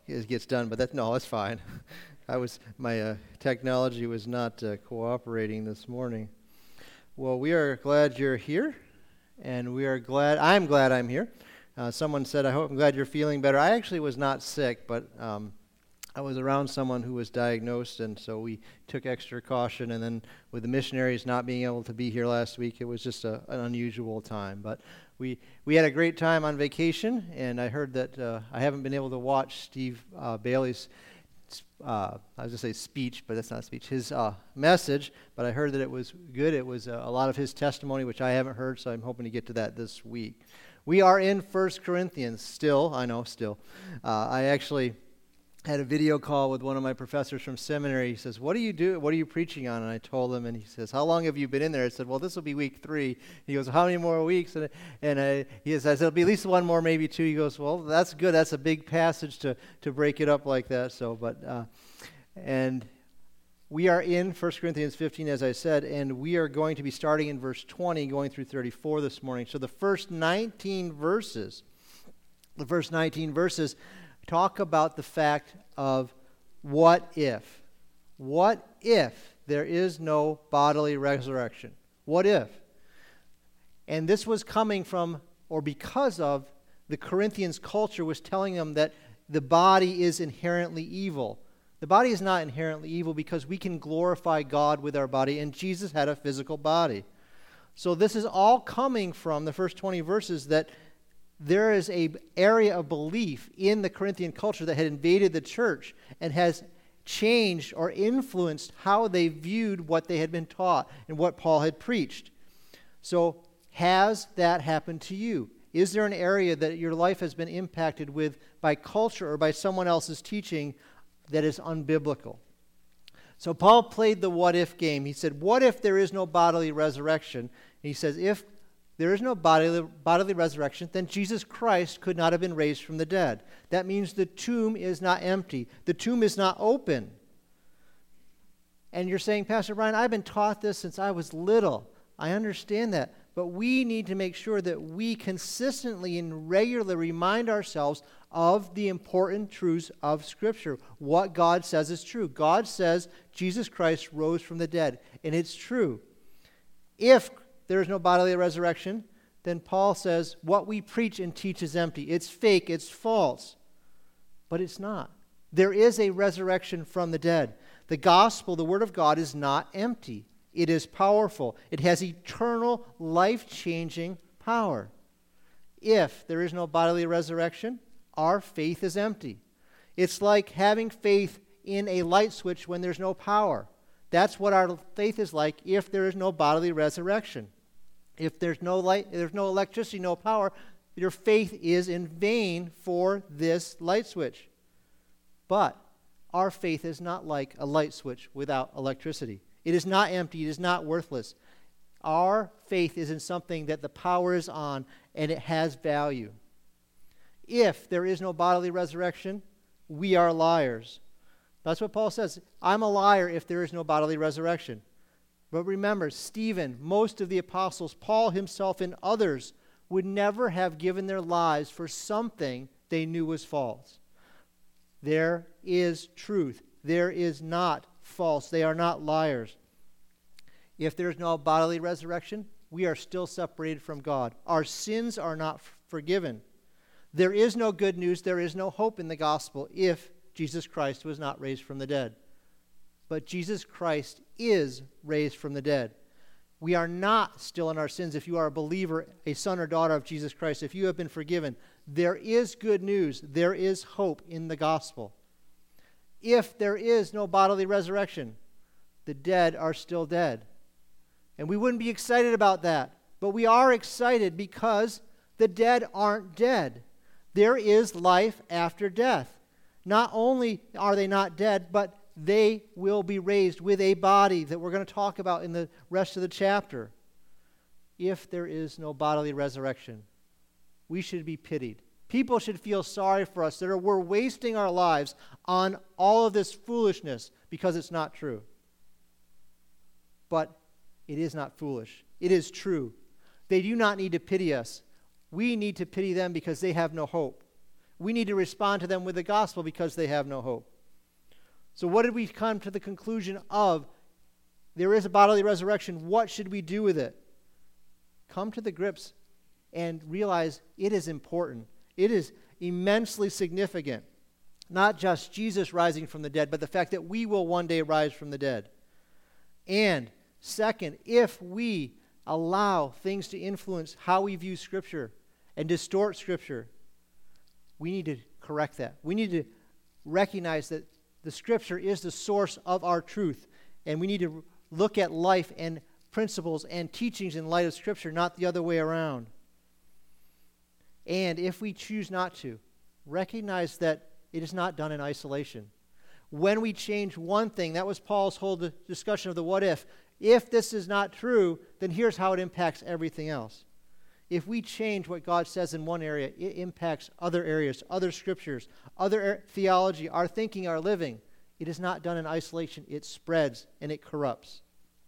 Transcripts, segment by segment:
it gets done, but that's fine. My technology was not cooperating this morning. Well, we are glad you're here, and I'm glad I'm here. Someone said, I'm glad you're feeling better. I actually was not sick, but I was around someone who was diagnosed, and so we took extra caution. And then with the missionaries not being able to be here last week, it was just an unusual time. But we had a great time on vacation, and I heard that I haven't been able to watch Steve Bailey's I was going to say speech, but that's not speech, his message, but I heard that it was good. It was a lot of his testimony, which I haven't heard, so I'm hoping to get to that this week. We are in 1 Corinthians still. I actually had a video call with one of my professors from seminary. He says, what do you do? What are you preaching on? And I told him, and he says, how long have you been in there? I said, well, this will be week 3. He goes, how many more weeks? And he says, it'll be at least one more, maybe 2. He goes, well, that's good. That's a big passage to break it up like that. And we are in 1 Corinthians 15, as I said, and we are going to be starting in verse 20, going through 34 this morning. So the first 19 verses talk about the fact of what if. What if there is no bodily resurrection? What if? And this was coming from, or because of, the Corinthians culture was telling them that the body is inherently evil. The body is not inherently evil because we can glorify God with our body, and Jesus had a physical body. So this is all coming from the first 20 verses that there is an area of belief in the Corinthian culture that had invaded the church and has changed or influenced how they viewed what they had been taught and what Paul had preached. So has that happened to you? Is there an area that your life has been impacted with by culture or by someone else's teaching that is unbiblical? So Paul played the what if game. He said, what if there is no bodily resurrection? And he says, if there is no bodily resurrection, then Jesus Christ could not have been raised from the dead. That means the tomb is not empty. The tomb is not open. And you're saying, Pastor Brian, I've been taught this since I was little. I understand that. But we need to make sure that we consistently and regularly remind ourselves of the important truths of Scripture. What God says is true. God says Jesus Christ rose from the dead. And it's true. If there is no bodily resurrection, then Paul says what we preach and teach is empty. It's fake, it's false. But it's not. There is a resurrection from the dead. The gospel, the word of God, is not empty. It is powerful. It has eternal, life-changing power. If there is no bodily resurrection, our faith is empty. It's like having faith in a light switch when there's no power. That's what our faith is like if there is no bodily resurrection. If there's no light, there's no electricity, no power, your faith is in vain for this light switch. But our faith is not like a light switch without electricity. It is not empty. It is not worthless. Our faith is in something that the power is on and it has value. If there is no bodily resurrection, we are liars. That's what Paul says. I'm a liar if there is no bodily resurrection. But remember, Stephen, most of the apostles, Paul himself, and others would never have given their lives for something they knew was false. There is truth. There is not false. They are not liars. If there is no bodily resurrection, we are still separated from God. Our sins are not forgiven. There is no good news. There is no hope in the gospel if Jesus Christ was not raised from the dead. But Jesus Christ is raised from the dead. We are not still in our sins if you are a believer, a son or daughter of Jesus Christ. If you have been forgiven, there is good news. There is hope in the gospel. If there is no bodily resurrection, the dead are still dead. And we wouldn't be excited about that. But we are excited because the dead aren't dead. There is life after death. Not only are they not dead, but they will be raised with a body that we're going to talk about in the rest of the chapter. If there is no bodily resurrection, we should be pitied. People should feel sorry for us that we're wasting our lives on all of this foolishness because it's not true. But it is not foolish. It is true. They do not need to pity us. We need to pity them because they have no hope. we need to respond to them with the gospel because they have no hope. So what did we come to the conclusion of? There is a bodily resurrection. What should we do with it? Come to the grips and realize it is important. It is immensely significant. Not just Jesus rising from the dead, but the fact that we will one day rise from the dead. And second, if we allow things to influence how we view Scripture and distort Scripture, we need to correct that. We need to recognize that the Scripture is the source of our truth, and we need to look at life and principles and teachings in light of Scripture, not the other way around. And if we choose not to, recognize that it is not done in isolation. When we change one thing, that was Paul's whole discussion of the what if. If this is not true, then here's how it impacts everything else. If we change what God says in one area, it impacts other areas, other scriptures, other theology, our thinking, our living. It is not done in isolation. It spreads and it corrupts.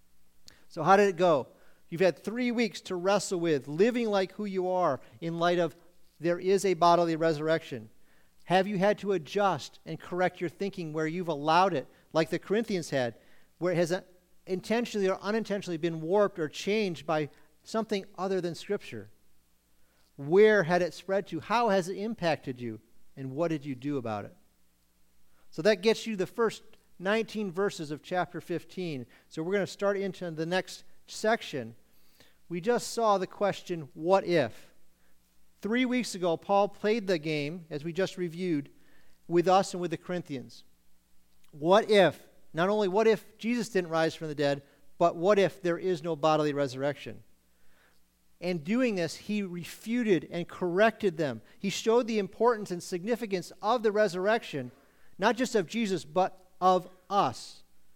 So how did it go? You've had 3 weeks to wrestle with living like who you are in light of there is a bodily resurrection. Have you had to adjust and correct your thinking where you've allowed it, like the Corinthians had, where it has intentionally or unintentionally been warped or changed by something other than Scripture? Where had it spread to? How has it impacted you? And what did you do about it? So that gets you the first 19 verses of chapter 15. So we're going to start into the next section. We just saw the question, what if? 3 weeks ago, Paul played the game, as we just reviewed, with us and with the Corinthians. What if? Not only what if Jesus didn't rise from the dead, but what if there is no bodily resurrection? And doing this, he refuted and corrected them. He showed the importance and significance of the resurrection, not just of Jesus, but of us.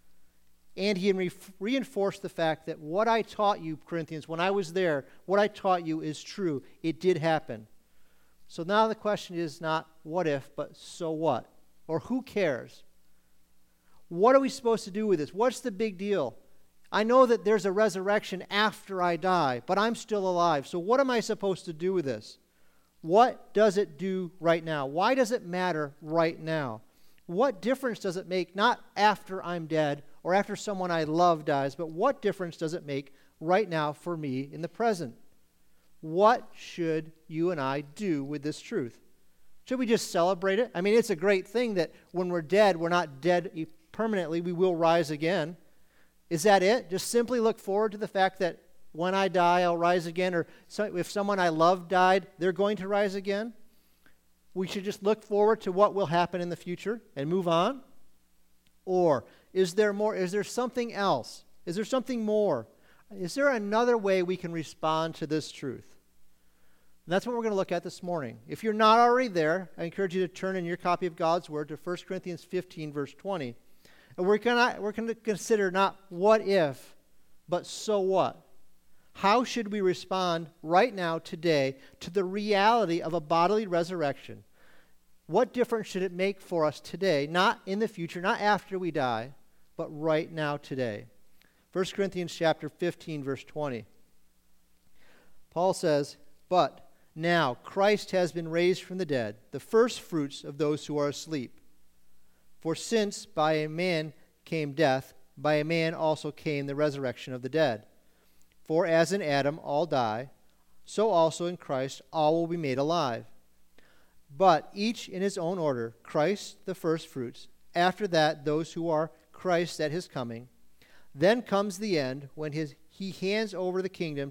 And he reinforced the fact that what I taught you, Corinthians, when I was there, what I taught you is true. It did happen. So now the question is not what if, but so what? Or who cares? What are we supposed to do with this? What's the big deal? I know that there's a resurrection after I die, but I'm still alive. So what am I supposed to do with this? What does it do right now? Why does it matter right now? What difference does it make, not after I'm dead or after someone I love dies, but what difference does it make right now for me in the present? What should you and I do with this truth? Should we just celebrate it? I mean, it's a great thing that when we're dead, we're not dead permanently, we will rise again. Is that it? Just simply look forward to the fact that when I die, I'll rise again, or if someone I love died, they're going to rise again? We should just look forward to what will happen in the future and move on? Or is there more? Is there something else? Is there something more? Is there another way we can respond to this truth? And that's what we're going to look at this morning. If you're not already there, I encourage you to turn in your copy of God's Word to 1 Corinthians 15, verse 20. And we're going to consider not what if, but so what. How should we respond right now, today, to the reality of a bodily resurrection? What difference should it make for us today, not in the future, not after we die, but right now, today? 1 Corinthians chapter 15, verse 20. Paul says, "But now Christ has been raised from the dead, the first fruits of those who are asleep. For since by a man came death, by a man also came the resurrection of the dead. For as in Adam all die, so also in Christ all will be made alive. But each in his own order, Christ the first fruits, after that those who are Christ at his coming. Then comes the end, when he hands over the kingdom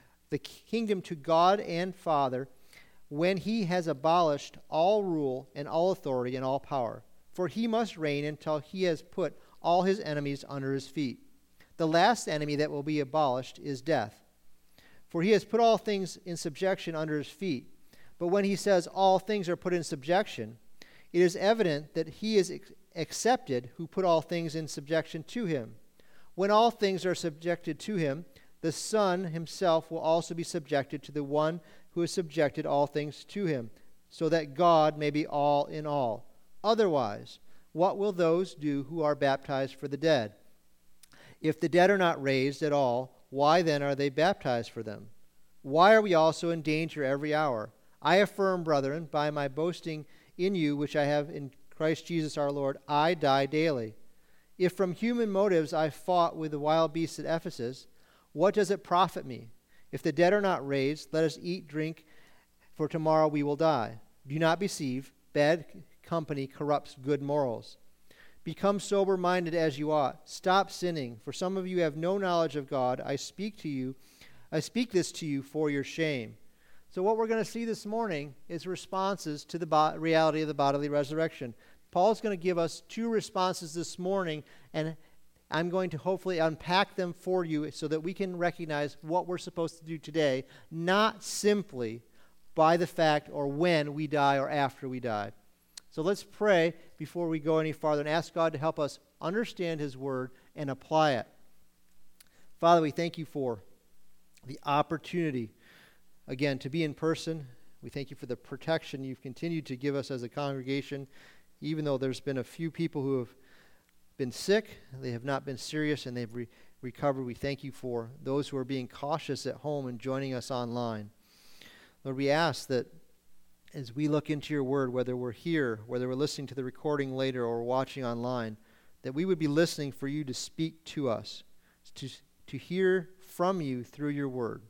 to God and Father, when he has abolished all rule and all authority and all power. For he must reign until he has put all his enemies under his feet. The last enemy that will be abolished is death. For he has put all things in subjection under his feet. But when he says all things are put in subjection, it is evident that he is accepted who put all things in subjection to him. When all things are subjected to him, the Son himself will also be subjected to the one who has subjected all things to him, so that God may be all in all. Otherwise, what will those do who are baptized for the dead? If the dead are not raised at all, why then are they baptized for them? Why are we also in danger every hour? I affirm, brethren, by my boasting in you which I have in Christ Jesus our Lord, I die daily. If from human motives I fought with the wild beasts at Ephesus, what does it profit me? If the dead are not raised, let us eat, drink, for tomorrow we will die. Do not be deceived. Bad company corrupts good morals. Become sober-minded as you ought. Stop sinning, for some of you have no knowledge of God. I speak this to you for your shame. So what we're going to see this morning is responses to the reality of the bodily resurrection. Paul's going to give us two responses this morning, and I'm going to hopefully unpack them for you so that we can recognize what we're supposed to do today, not simply by the fact or when we die or after we die. So let's pray before we go any farther and ask God to help us understand His Word and apply it. Father, we thank you for the opportunity, again, to be in person. We thank you for the protection you've continued to give us as a congregation. Even though there's been a few people who have been sick, they have not been serious, and they've recovered. We thank you for those who are being cautious at home and joining us online. Lord, we ask that as we look into your word, whether we're here, whether we're listening to the recording later or watching online, that we would be listening for you to speak to us, to hear from you through your word.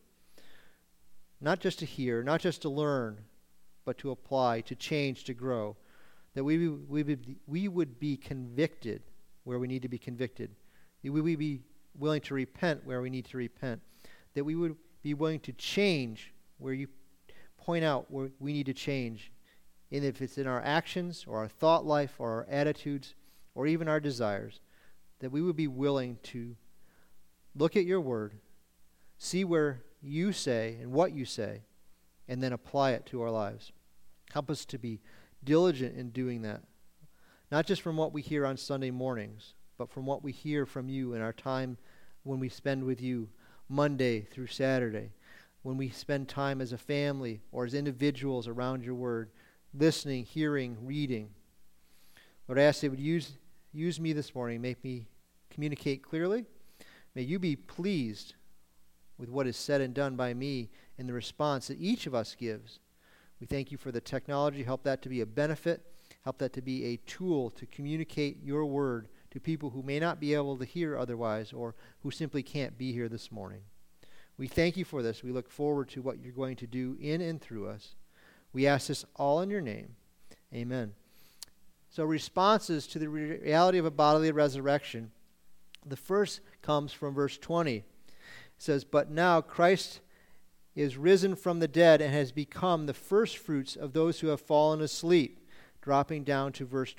Not just to hear, not just to learn, but to apply, to change, to grow. That we would be convicted where we need to be convicted. That we would be willing to repent where we need to repent. That we would be willing to change where you point out where we need to change. And if it's in our actions or our thought life or our attitudes or even our desires, that we would be willing to look at your word, see where you say and what you say, and then apply it to our lives. Help us to be diligent in doing that. Not just from what we hear on Sunday mornings, but from what we hear from you in our time when we spend with you Monday through Saturday, when we spend time as a family or as individuals around your word, listening, hearing, reading. Lord, I ask that you would use me this morning, make me communicate clearly. May you be pleased with what is said and done by me and the response that each of us gives. We thank you for the technology. Help that to be a benefit. Help that to be a tool to communicate your word to people who may not be able to hear otherwise or who simply can't be here this morning. We thank you for this. We look forward to what you're going to do in and through us. We ask this all in your name. Amen. So responses to the reality of a bodily resurrection. The first comes from verse 20. It says, "But now Christ is risen from the dead and has become the first fruits of those who have fallen asleep." Dropping down to verse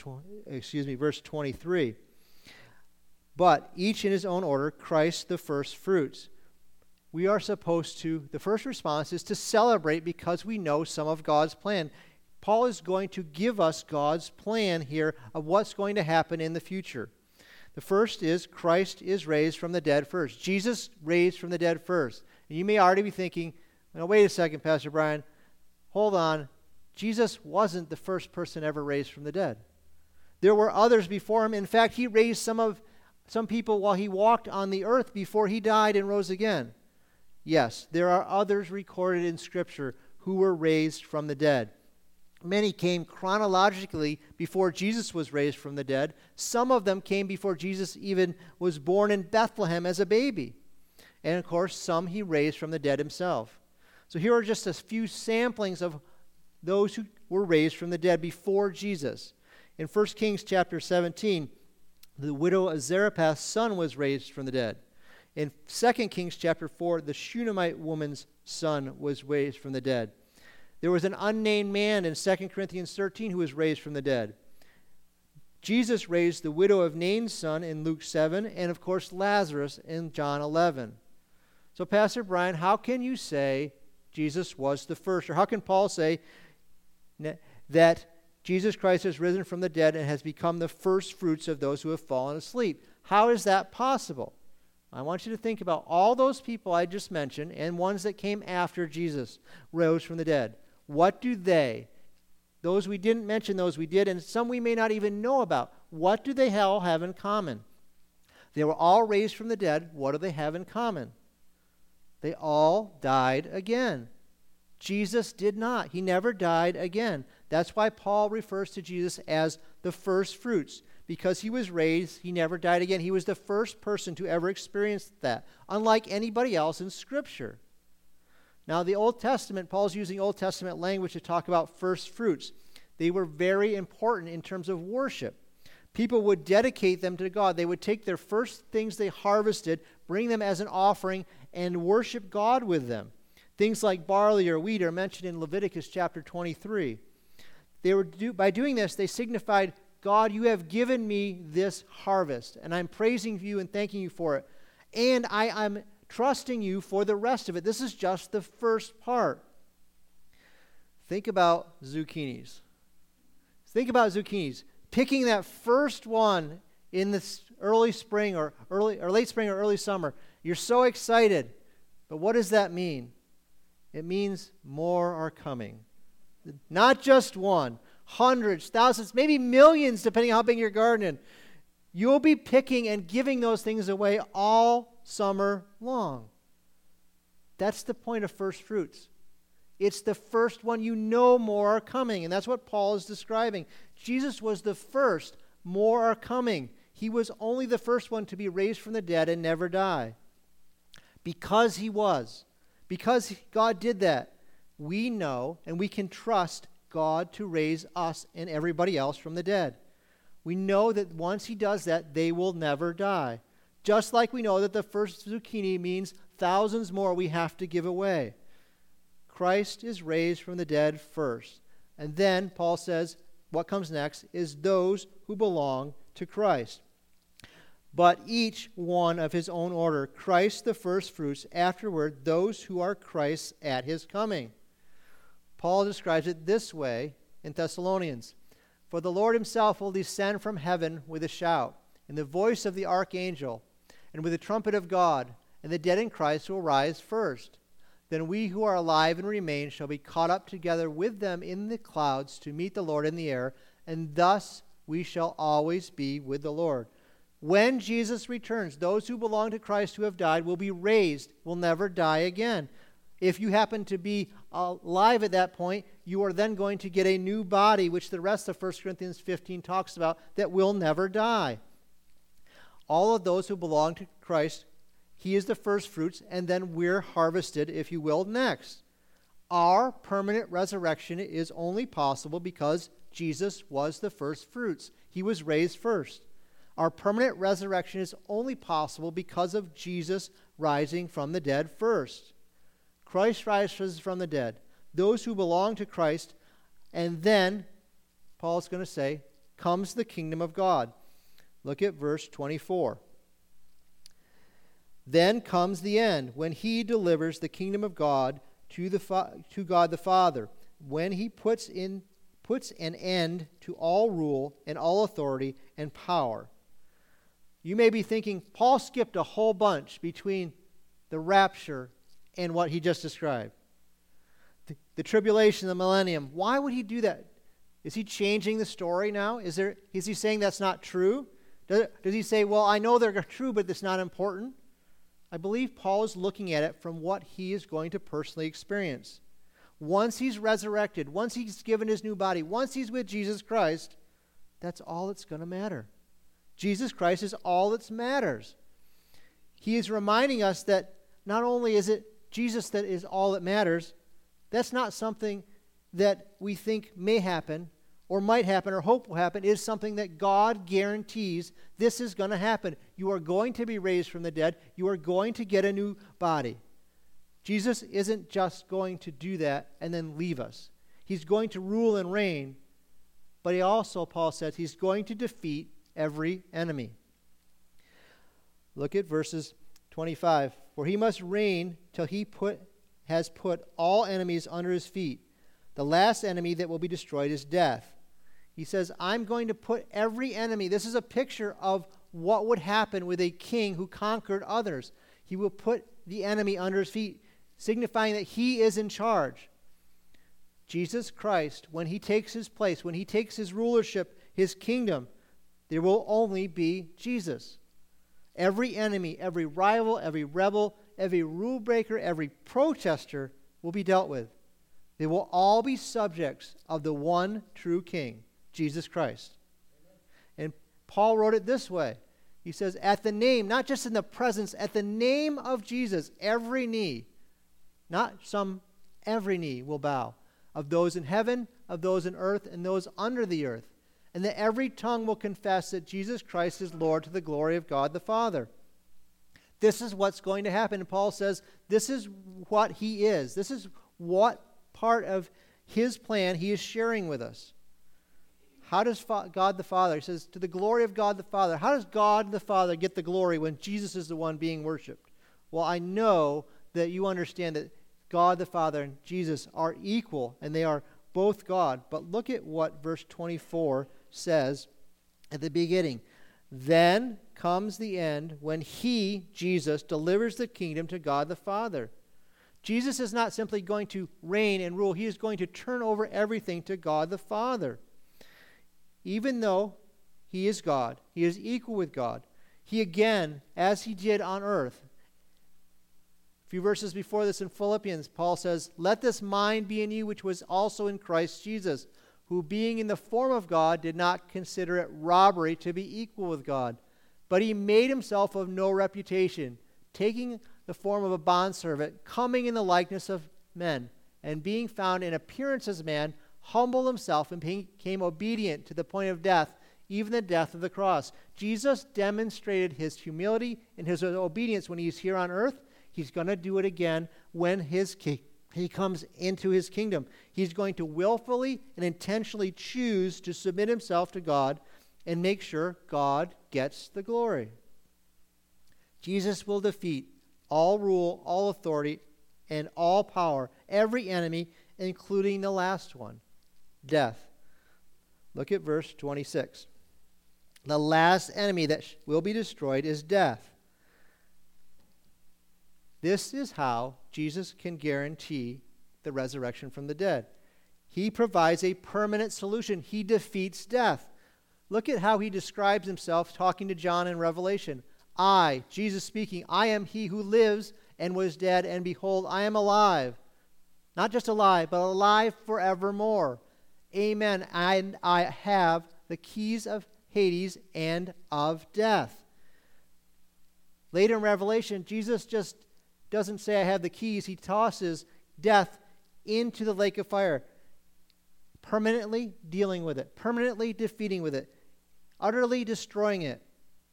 23. "But each in his own order, Christ the first fruits." We are supposed to, the first response is to celebrate because we know some of God's plan. Paul is going to give us God's plan here of what's going to happen in the future. The first is Christ is raised from the dead first. Jesus raised from the dead first. And you may already be thinking, "Now, wait a second, Pastor Brian. Hold on. Jesus wasn't the first person ever raised from the dead. There were others before him. In fact, he raised some people while he walked on the earth before he died and rose again." Yes, there are others recorded in Scripture who were raised from the dead. Many came chronologically before Jesus was raised from the dead. Some of them came before Jesus even was born in Bethlehem as a baby. And of course, some he raised from the dead himself. So here are just a few samplings of those who were raised from the dead before Jesus. In 1 Kings chapter 17, the widow of Zarephath's son was raised from the dead. In 2 Kings chapter 4, the Shunammite woman's son was raised from the dead. There was an unnamed man in 2 Corinthians 13 who was raised from the dead. Jesus raised the widow of Nain's son in Luke 7, and of course Lazarus in John 11. So Pastor Brian, how can you say Jesus was the first? Or how can Paul say that Jesus Christ has risen from the dead and has become the first fruits of those who have fallen asleep? How is that possible? I want you to think about all those people I just mentioned and ones that came after Jesus rose from the dead. What do they, those we didn't mention, those we did, and some we may not even know about, what do they all have in common? They were all raised from the dead. What do they have in common? They all died again. Jesus did not. He never died again. That's why Paul refers to Jesus as the first fruits. Because he was raised, he never died again. He was the first person to ever experience that, unlike anybody else in Scripture. Now, the Old Testament, Paul's using Old Testament language to talk about first fruits. They were very important in terms of worship. People would dedicate them to God. They would take their first things they harvested, bring them as an offering, and worship God with them. Things like barley or wheat are mentioned in Leviticus chapter 23. By doing this, they signified, God, you have given me this harvest, and I'm praising you and thanking you for it. And I'm trusting you for the rest of it. This is just the first part. Think about zucchinis. Picking that first one in this early spring or late spring or early summer. You're so excited. But what does that mean? It means more are coming. Not just one. Hundreds, thousands, maybe millions, depending on how big your garden is. You'll be picking and giving those things away all summer long. That's the point of first fruits. It's the first one. You know more are coming. And that's what Paul is describing. Jesus was the first. More are coming. He was only the first one to be raised from the dead and never die. Because God did that, we know and we can trust God to raise us and everybody else from the dead. We know that once he does that, they will never die. Just like we know that the first zucchini means thousands more we have to give away. Christ is raised from the dead first. And then, Paul says, what comes next is those who belong to Christ. But each one of his own order, Christ the first fruits, afterward those who are Christ's at his coming. Paul describes it this way in Thessalonians. For the Lord himself will descend from heaven with a shout, and the voice of the archangel, and with the trumpet of God, and the dead in Christ will rise first. Then we who are alive and remain shall be caught up together with them in the clouds to meet the Lord in the air, and thus we shall always be with the Lord. When Jesus returns, those who belong to Christ who have died will be raised, will never die again. If you happen to be alive at that point, you are then going to get a new body, which the rest of 1 Corinthians 15 talks about, that will never die. All of those who belong to Christ, he is the first fruits, and then we're harvested, if you will, next. Our permanent resurrection is only possible because Jesus was the first fruits. He was raised first. Our permanent resurrection is only possible because of Jesus rising from the dead first. Christ rises from the dead. Those who belong to Christ, and then, Paul's going to say, comes the kingdom of God. Look at verse 24. Then comes the end, when he delivers the kingdom of God to God the Father, when he puts an end to all rule and all authority and power. You may be thinking, Paul skipped a whole bunch between the rapture and what he just described. The tribulation, the millennium. Why would he do that? Is he changing the story now? Is he saying that's not true? Does he say, well, I know they're true, but it's not important? I believe Paul is looking at it from what he is going to personally experience. Once he's resurrected, once he's given his new body, once he's with Jesus Christ, that's all that's going to matter. Jesus Christ is all that matters. He is reminding us that not only is it Jesus that is all that matters, that's not something that we think may happen or might happen or hope will happen. It is something that God guarantees this is going to happen. You are going to be raised from the dead. You are going to get a new body. Jesus isn't just going to do that and then leave us. He's going to rule and reign, but he also, Paul says, he's going to defeat every enemy. Look at verses 25. For he must reign till he has put all enemies under his feet. The last enemy that will be destroyed is death. He says, I'm going to put every enemy. This is a picture of what would happen with a king who conquered others. He will put the enemy under his feet, signifying that he is in charge. Jesus Christ, when he takes his place, when he takes his rulership, his kingdom, there will only be Jesus. Every enemy, every rival, every rebel, every rule breaker, every protester will be dealt with. They will all be subjects of the one true King, Jesus Christ. And Paul wrote it this way. He says, at the name, not just in the presence, at the name of Jesus, every knee, not some, every knee will bow, of those in heaven, of those in earth, and those under the earth. And that every tongue will confess that Jesus Christ is Lord to the glory of God the Father. This is what's going to happen. And Paul says, this is what he is. This is what part of his plan he is sharing with us. How does God the Father, he says, to the glory of God the Father. How does God the Father get the glory when Jesus is the one being worshipped? Well, I know that you understand that God the Father and Jesus are equal, and they are both God. But look at what verse 24 says at the beginning. Then comes the end when he, Jesus, delivers the kingdom to God the Father. Jesus is not simply going to reign and rule. He is going to turn over everything to God the Father. Even though he is God, he is equal with God, he again, as he did on earth. A few verses before this in Philippians, Paul says, let this mind be in you which was also in Christ Jesus, who being in the form of God did not consider it robbery to be equal with God, but he made himself of no reputation, taking the form of a bondservant, coming in the likeness of men, and being found in appearance as man, humbled himself and became obedient to the point of death, even the death of the cross. Jesus demonstrated his humility and his obedience when he's here on earth. He's going to do it again when he comes into his kingdom. He's going to willfully and intentionally choose to submit himself to God and make sure God gets the glory. Jesus will defeat all rule, all authority, and all power, every enemy, including the last one, death. Look at verse 26. The last enemy that will be destroyed is death. This is how Jesus can guarantee the resurrection from the dead. He provides a permanent solution. He defeats death. Look at how he describes himself talking to John in Revelation. I, Jesus speaking, I am he who lives and was dead, and behold, I am alive. Not just alive, but alive forevermore. Amen. And I have the keys of Hades and of death. Later in Revelation, Jesus just doesn't say I have the keys. He tosses death into the lake of fire, permanently dealing with it, permanently defeating with it, utterly destroying it.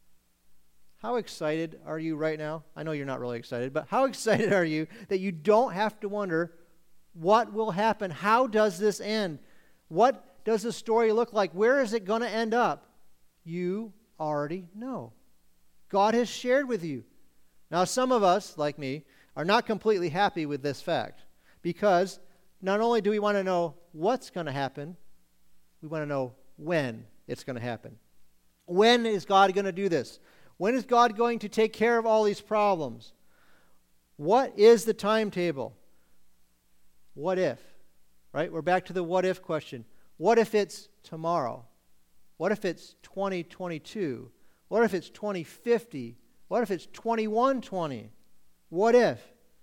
How excited are you right now? I know you're not really excited, but how excited are you that you don't have to wonder what will happen? How does this end? What does the story look like? Where is it going to end up? You already know. God has shared with you. Now, some of us, like me, are not completely happy with this fact, because not only do we want to know what's going to happen, we want to know when it's going to happen. When is God going to do this? When is God going to take care of all these problems? What is the timetable? What if? Right? We're back to the what if question. What if it's tomorrow? What if it's 2022? What if it's 2050? What if it's 2120? What if?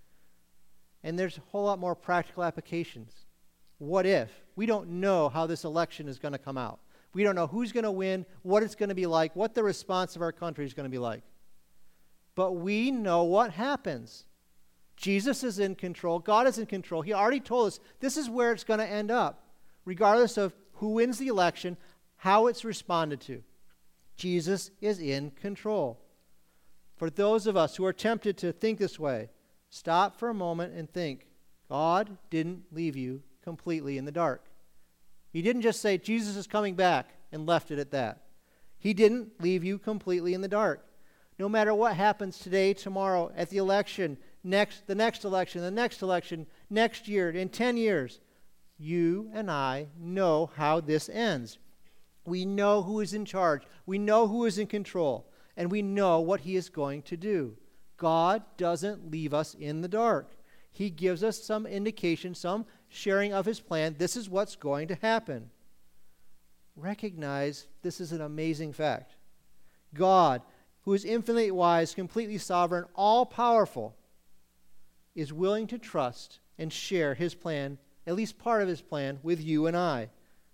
And there's a whole lot more practical applications. What if? We don't know how this election is going to come out. We don't know who's going to win, what it's going to be like, what the response of our country is going to be like. But we know what happens. Jesus is in control. God is in control. He already told us this is where it's going to end up, regardless of who wins the election, how it's responded to. Jesus is in control. For those of us who are tempted to think this way, stop for a moment and think, God didn't leave you completely in the dark. He didn't just say, Jesus is coming back, and left it at that. He didn't leave you completely in the dark. No matter what happens today, tomorrow, at the election, the next election, next year, in 10 years, you and I know how this ends. We know who is in charge. We know who is in control. And we know what he is going to do. God doesn't leave us in the dark. He gives us some indication, some sharing of his plan. This is what's going to happen. Recognize this is an amazing fact. God, who is infinitely wise, completely sovereign, all-powerful, is willing to trust and share his plan at least part of his plan, with you and I.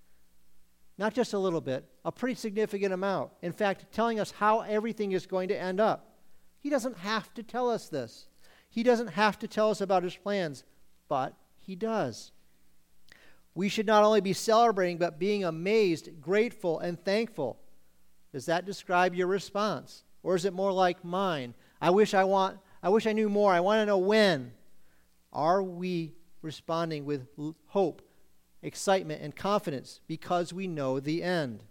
Not just a little bit, a pretty significant amount. In fact, telling us how everything is going to end up. He doesn't have to tell us this. He doesn't have to tell us about his plans, but he does. We should not only be celebrating, but being amazed, grateful, and thankful. Does that describe your response? Or is it more like mine? I wish I knew more. I want to know when. Are we responding with hope, excitement, and confidence because we know the end?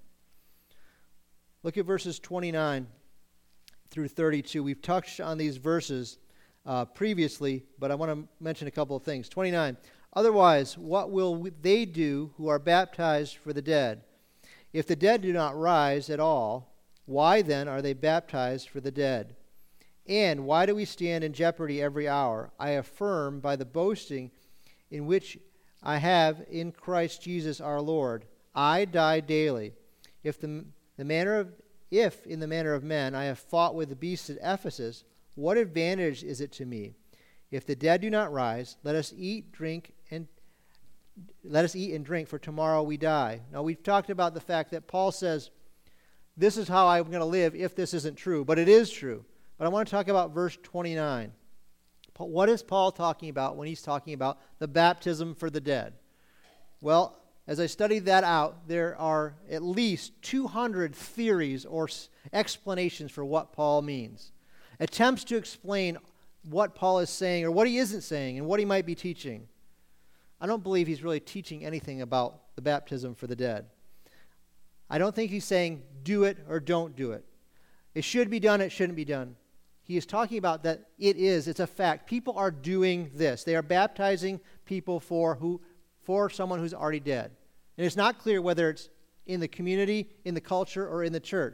Look at verses 29 through 32. We've touched on these verses previously, but I want to mention a couple of things. 29. Otherwise, what will they do who are baptized for the dead? If the dead do not rise at all, why then are they baptized for the dead? And why do we stand in jeopardy every hour? I affirm by the boasting in which I have in Christ Jesus our Lord, I die daily. If in the manner of men I have fought with the beasts at Ephesus, what advantage is it to me? If the dead do not rise, let us eat and drink, for tomorrow we die. Now, we've talked about the fact that Paul says, this is how I'm going to live if this isn't true, but it is true. But I want to talk about verse 29. What is Paul talking about when he's talking about the baptism for the dead? Well, as I studied that out, there are at least 200 theories or explanations for what Paul means. Attempts to explain what Paul is saying or what he isn't saying and what he might be teaching. I don't believe he's really teaching anything about the baptism for the dead. I don't think he's saying do it or don't do it. It should be done, it shouldn't be done. He is talking about that it's a fact. People are doing this. They are baptizing people for someone who's already dead. And it's not clear whether it's in the community, in the culture, or in the church.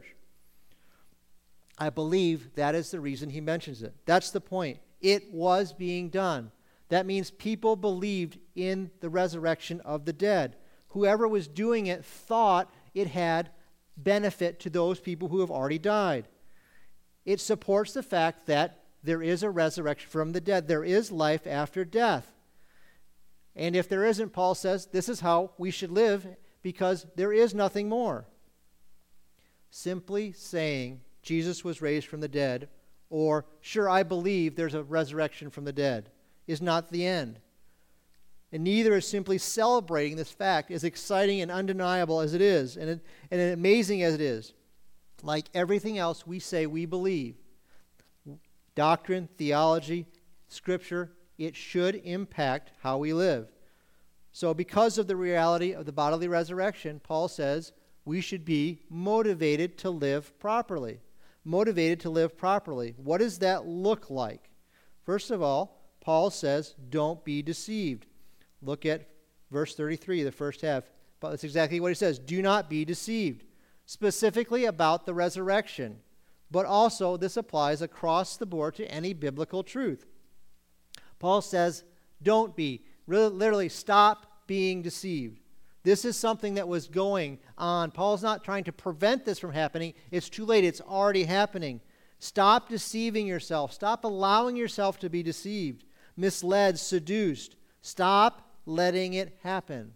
I believe that is the reason he mentions it. That's the point. It was being done. That means people believed in the resurrection of the dead. Whoever was doing it thought it had benefit to those people who have already died. It supports the fact that there is a resurrection from the dead. There is life after death. And if there isn't, Paul says, this is how we should live because there is nothing more. Simply saying Jesus was raised from the dead, or sure, I believe there's a resurrection from the dead, is not the end. And neither is simply celebrating this fact, as exciting and undeniable as it is, and amazing as it is. Like everything else we say we believe, doctrine, theology, Scripture, it should impact how we live. So because of the reality of the bodily resurrection, Paul says we should be motivated to live properly. Motivated to live properly. What does that look like? First of all, Paul says, don't be deceived. Look at verse 33, the first half. But that's exactly what he says. Do not be deceived. Specifically about the resurrection. But also, this applies across the board to any biblical truth. Paul says, don't be. Literally, stop being deceived. This is something that was going on. Paul's not trying to prevent this from happening. It's too late. It's already happening. Stop deceiving yourself. Stop allowing yourself to be deceived, misled, seduced. Stop letting it happen.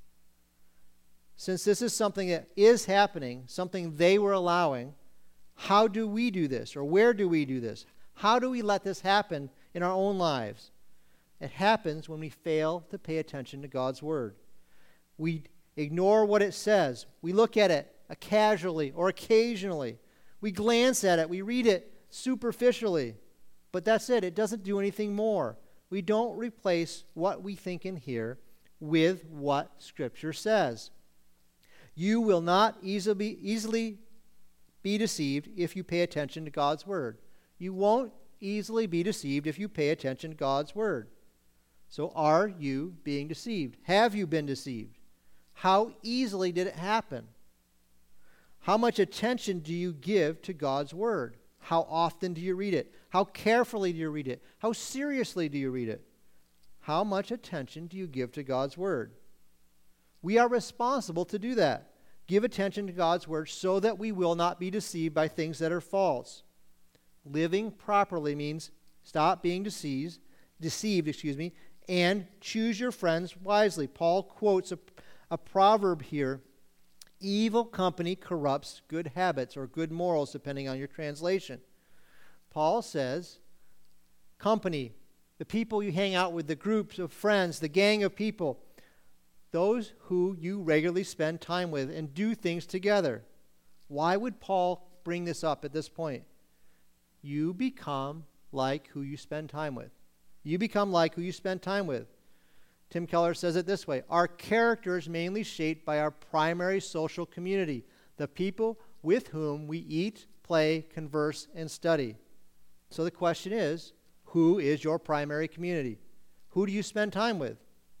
Since this is something that is happening, something they were allowing, how do we do this? Or where do we do this? How do we let this happen in our own lives? It happens when we fail to pay attention to God's Word. We ignore what it says. We look at it casually or occasionally. We glance at it. We read it superficially. But that's it. It doesn't do anything more. We don't replace what we think and hear with what Scripture says. You will not easily be deceived if you pay attention to God's Word. You won't easily be deceived if you pay attention to God's Word. So are you being deceived? Have you been deceived? How easily did it happen? How much attention do you give to God's Word? How often do you read it? How carefully do you read it? How seriously do you read it? How much attention do you give to God's Word? We are responsible to do that. Give attention to God's Word so that we will not be deceived by things that are false. Living properly means stop being deceived, and choose your friends wisely. Paul quotes a proverb here. Evil company corrupts good habits or good morals, depending on your translation. Paul says, company, the people you hang out with, the groups of friends, the gang of people, those who you regularly spend time with and do things together. Why would Paul bring this up at this point? You become like who you spend time with. You become like who you spend time with. Tim Keller says it this way: our character is mainly shaped by our primary social community, the people with whom we eat, play, converse, and study. So the question is, who is your primary community? Who do you spend time with?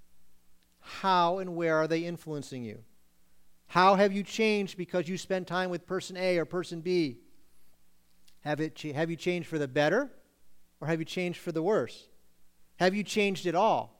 How and where are they influencing you? How have you changed because you spent time with person A or person B? Have you changed for the better, or have you changed for the worse? Have you changed at all?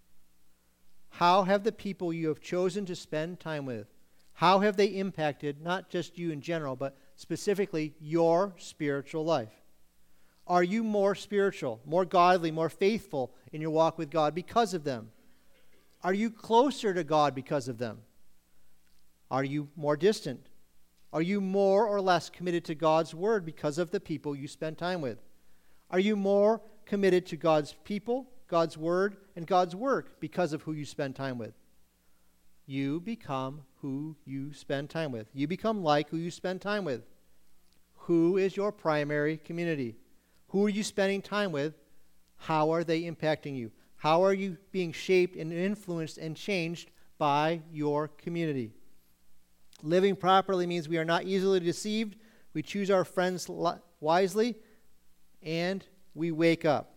How have the people you have chosen to spend time with, how have they impacted not just you in general, but specifically your spiritual life? Are you more spiritual, more godly, more faithful in your walk with God because of them? Are you closer to God because of them? Are you more distant? Are you more or less committed to God's word because of the people you spend time with? Are you more committed to God's people, God's word, and God's work because of who you spend time with? You become who you spend time with. You become like who you spend time with. Who is your primary community? Who are you spending time with? How are they impacting you? How are you being shaped and influenced and changed by your community? Living properly means we are not easily deceived. We choose our friends wisely, and we wake up.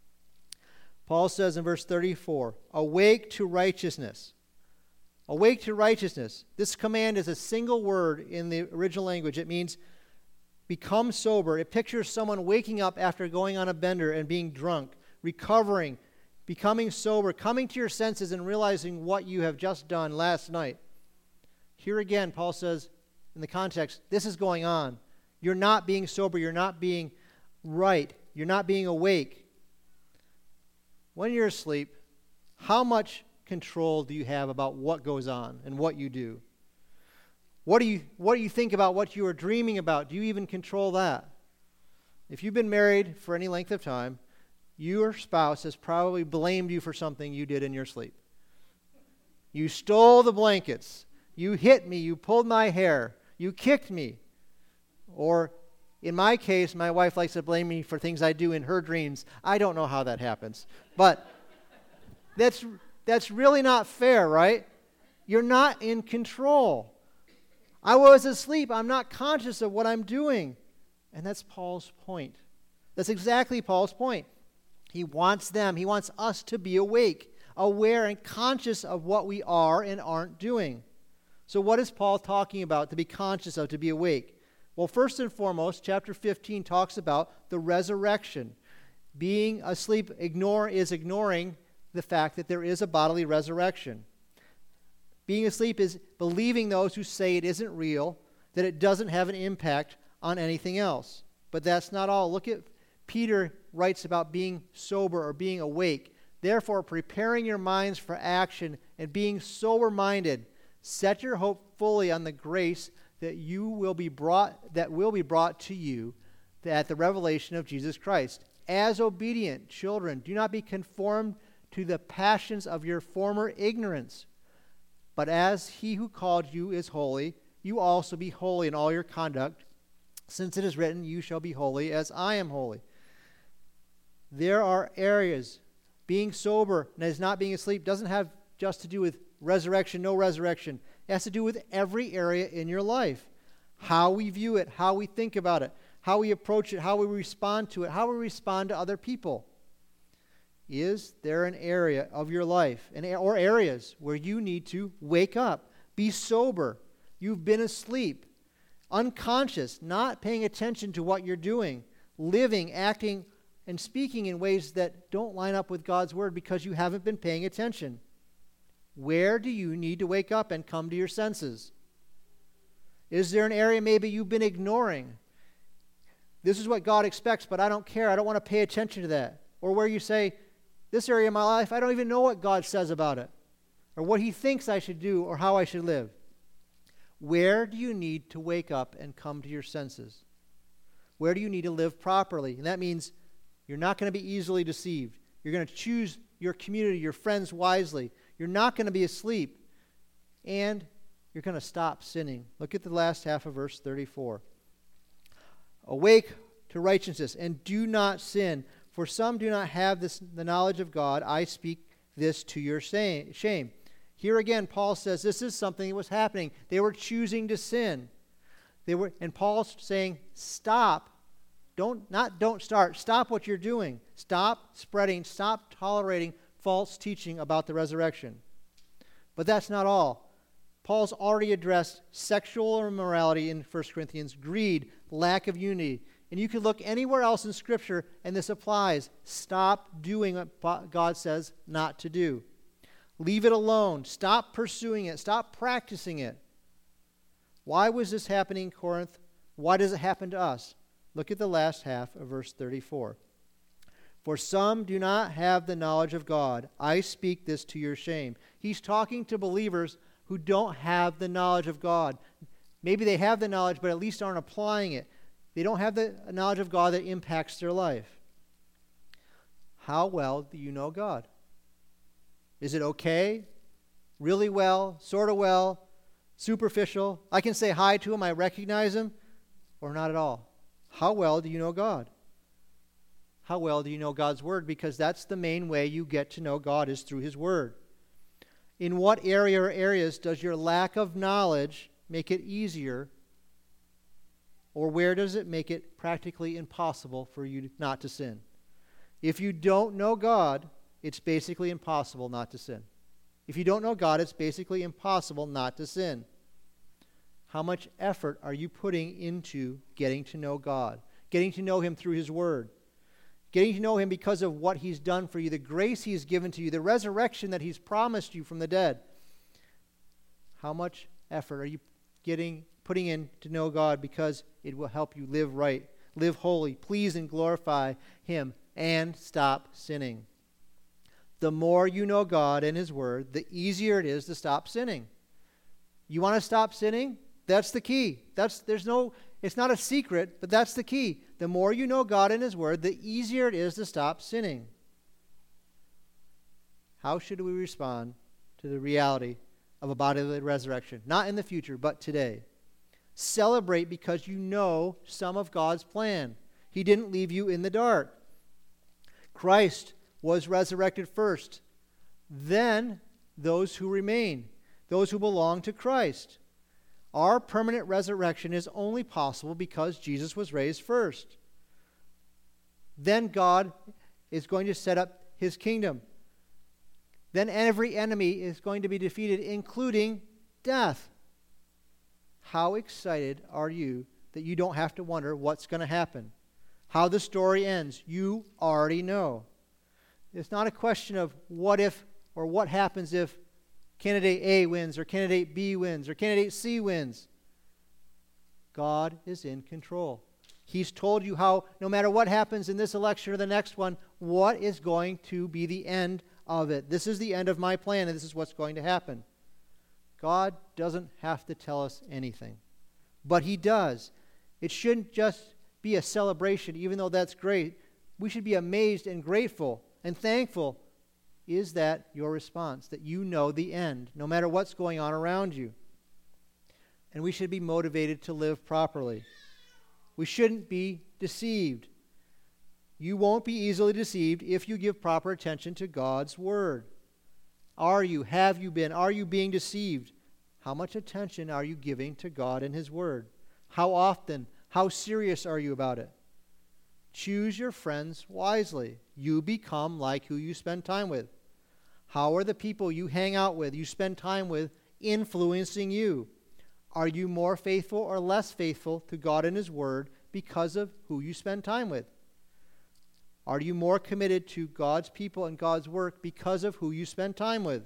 Paul says in verse 34, awake to righteousness. Awake to righteousness. This command is a single word in the original language. It means become sober. It pictures someone waking up after going on a bender and being drunk, recovering, becoming sober, coming to your senses and realizing what you have just done last night. Here again, Paul says in the context, this is going on. You're not being sober. You're not being right. You're not being awake. When you're asleep, how much control do you have about what goes on and what you do? What do you think about what you are dreaming about? Do you even control that? If you've been married for any length of time, your spouse has probably blamed you for something you did in your sleep. You stole the blankets. You hit me. You pulled my hair. You kicked me. Or in my case, my wife likes to blame me for things I do in her dreams. I don't know how that happens. But that's really not fair, right? You're not in control. I was asleep. I'm not conscious of what I'm doing. And that's Paul's point. That's exactly Paul's point. He wants us to be awake, aware, and conscious of what we are and aren't doing. So what is Paul talking about to be conscious of, to be awake? Well, first and foremost, chapter 15 talks about the resurrection. Being asleep is ignoring the fact that there is a bodily resurrection. Being asleep is believing those who say it isn't real, that it doesn't have an impact on anything else. But that's not all. Look at Peter writes about being sober or being awake. Therefore, preparing your minds for action and being sober-minded, set your hope fully on the grace that will be brought to you at the revelation of Jesus Christ. As obedient children, do not be conformed to the passions of your former ignorance. But as he who called you is holy, you also be holy in all your conduct, since it is written, you shall be holy as I am holy. There are areas, being sober and as not being asleep doesn't have just to do with resurrection, no resurrection. It has to do with every area in your life. How we view it, how we think about it, how we approach it, how we respond to it, how we respond to other people. Is there an area of your life or areas where you need to wake up, be sober? You've been asleep, unconscious, not paying attention to what you're doing, living, acting, and speaking in ways that don't line up with God's word because you haven't been paying attention. Where do you need to wake up and come to your senses? Is there an area maybe you've been ignoring? This is what God expects, but I don't care. I don't want to pay attention to that. Or where you say, This area of my life, I don't even know what God says about it, or what he thinks I should do, or how I should live. Where do you need to wake up and come to your senses? Where do you need to live properly? And that means you're not going to be easily deceived. You're going to choose your community, your friends wisely. You're not going to be asleep. And you're going to stop sinning. Look at the last half of verse 34. Awake to righteousness and do not sin, for some do not have the knowledge of God. I speak this to your shame. Here again, Paul says this is something that was happening. They were choosing to sin. And Paul's saying, stop. Don't start. Stop what you're doing. Stop spreading, stop tolerating false teaching about the resurrection. But that's not all. Paul's already addressed sexual immorality in 1 Corinthians, greed, lack of unity. And you can look anywhere else in Scripture, and this applies. Stop doing what God says not to do. Leave it alone. Stop pursuing it. Stop practicing it. Why was this happening in Corinth? Why does it happen to us? Look at the last half of verse 34. For some do not have the knowledge of God. I speak this to your shame. He's talking to believers who don't have the knowledge of God. Maybe they have the knowledge, but at least aren't applying it. They don't have the knowledge of God that impacts their life. How well do you know God? Is it okay? Really well? Sort of well? Superficial? I can say hi to him, I recognize him? Or not at all? How well do you know God? How well do you know God's Word? Because that's the main way you get to know God is through His Word. In what area or areas does your lack of knowledge make it easier, or where does it make it practically impossible for you not to sin? If you don't know God, it's basically impossible not to sin. If you don't know God, it's basically impossible not to sin. How much effort are you putting into getting to know God? Getting to know Him through His Word? Getting to know Him because of what He's done for you, the grace He's given to you, the resurrection that He's promised you from the dead. How much effort are you putting in to know God, because it will help you live right, live holy, please and glorify Him, and stop sinning. The more you know God and His Word, the easier it is to stop sinning. You want to stop sinning? That's the key. It's not a secret, but that's the key. The more you know God and His Word, the easier it is to stop sinning. How should we respond to the reality of a bodily resurrection? Not in the future, but today. Celebrate because you know some of God's plan. He didn't leave you in the dark. Christ was resurrected first. Then those who remain, those who belong to Christ. Our permanent resurrection is only possible because Jesus was raised first. Then God is going to set up His kingdom. Then every enemy is going to be defeated, including death. How excited are you that you don't have to wonder what's going to happen? How the story ends, you already know. It's not a question of what if or what happens if candidate A wins or candidate B wins or candidate C wins. God is in control. He's told you how, no matter what happens in this election or the next one, what is going to be the end of it. This is the end of my plan, and this is what's going to happen. God doesn't have to tell us anything, but He does. It shouldn't just be a celebration, even though that's great. We should be amazed and grateful and thankful. Is that your response, that you know the end, no matter what's going on around you? And we should be motivated to live properly. We shouldn't be deceived. You won't be easily deceived if you give proper attention to God's Word. Have you been? Are you being deceived? How much attention are you giving to God and His Word? How often? How serious are you about it? Choose your friends wisely. You become like who you spend time with. How are the people you hang out with, you spend time with, influencing you? Are you more faithful or less faithful to God and His Word because of who you spend time with? Are you more committed to God's people and God's work because of who you spend time with?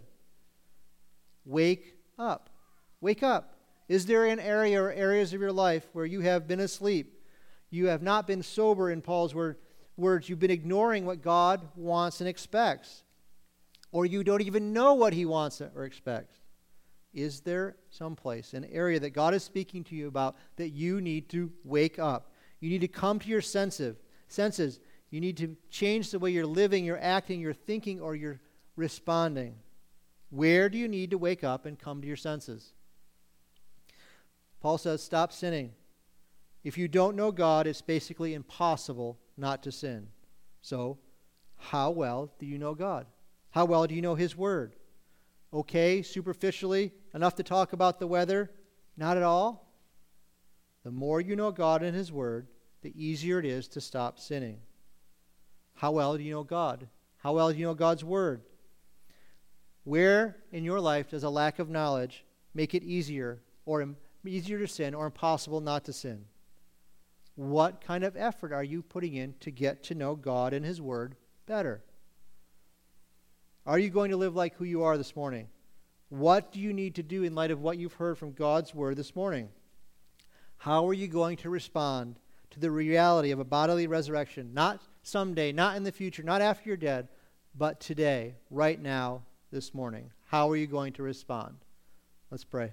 Wake up. Wake up. Is there an area or areas of your life where you have been asleep? You have not been sober in Paul's word, words, you've been ignoring what God wants and expects, or you don't even know what he wants or expects. Is there someplace, an area that God is speaking to you about that you need to wake up? You need to come to your senses. You need to change the way you're living, you're acting, you're thinking, or you're responding. Where do you need to wake up and come to your senses? Paul says, stop sinning. If you don't know God, it's basically impossible not to sin. So, how well do you know God? How well do you know his word? Okay, superficially, enough to talk about the weather? Not at all. The more you know God and his word, the easier it is to stop sinning. How well do you know God? How well do you know God's word? Where in your life does a lack of knowledge make it easier to sin or impossible not to sin? What kind of effort are you putting in to get to know God and his word better? Are you going to live like who you are this morning? What do you need to do in light of what you've heard from God's word this morning? How are you going to respond to the reality of a bodily resurrection? Not someday, not in the future, not after you're dead, but today, right now, this morning. How are you going to respond? Let's pray.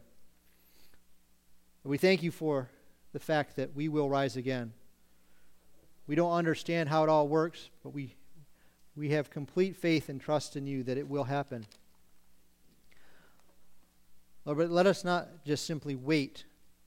We thank you for the fact that we will rise again. We don't understand how it all works, but we have complete faith and trust in you that it will happen. Lord, but let us not just simply wait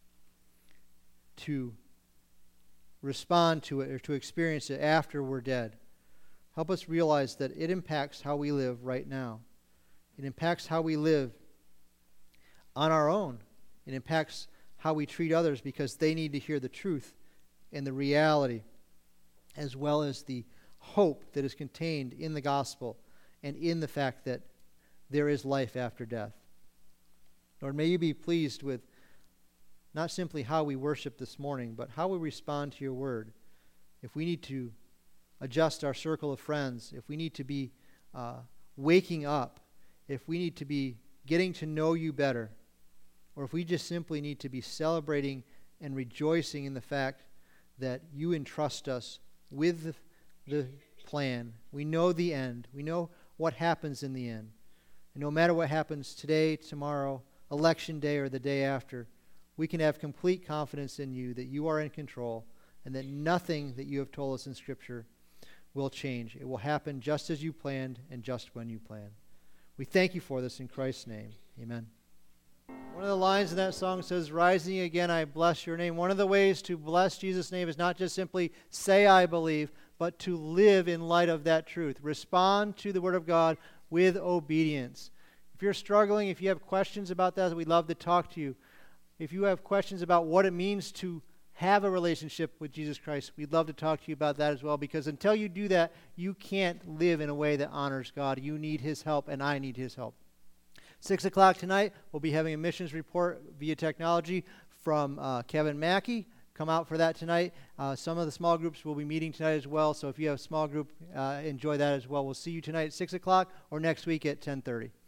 to respond to it or to experience it after we're dead. Help us realize that it impacts how we live right now. It impacts how we live on our own. It impacts how we treat others because they need to hear the truth and the reality, as well as the hope that is contained in the gospel and in the fact that there is life after death. Lord, may you be pleased with not simply how we worship this morning, but how we respond to your word. If we need to adjust our circle of friends, if we need to be waking up, if we need to be getting to know you better, or if we just simply need to be celebrating and rejoicing in the fact that you entrust us with the plan. We know the end. We know what happens in the end. And no matter what happens today, tomorrow, election day, or the day after, we can have complete confidence in you that you are in control and that nothing that you have told us in Scripture will change. It will happen just as you planned and just when you planned. We thank you for this in Christ's name. Amen. One of the lines in that song says, "Rising again, I bless your name." One of the ways to bless Jesus' name is not just simply say, "I believe," but to live in light of that truth. Respond to the Word of God with obedience. If you're struggling, if you have questions about that, we'd love to talk to you. If you have questions about what it means to have a relationship with Jesus Christ, we'd love to talk to you about that as well, because until you do that, you can't live in a way that honors God. You need his help, and I need his help. 6 o'clock tonight, we'll be having a missions report via technology from Kevin Mackey. Come out for that tonight. Some of the small groups will be meeting tonight as well, so if you have a small group, enjoy that as well. We'll see you tonight at 6 o'clock or next week at 10:30.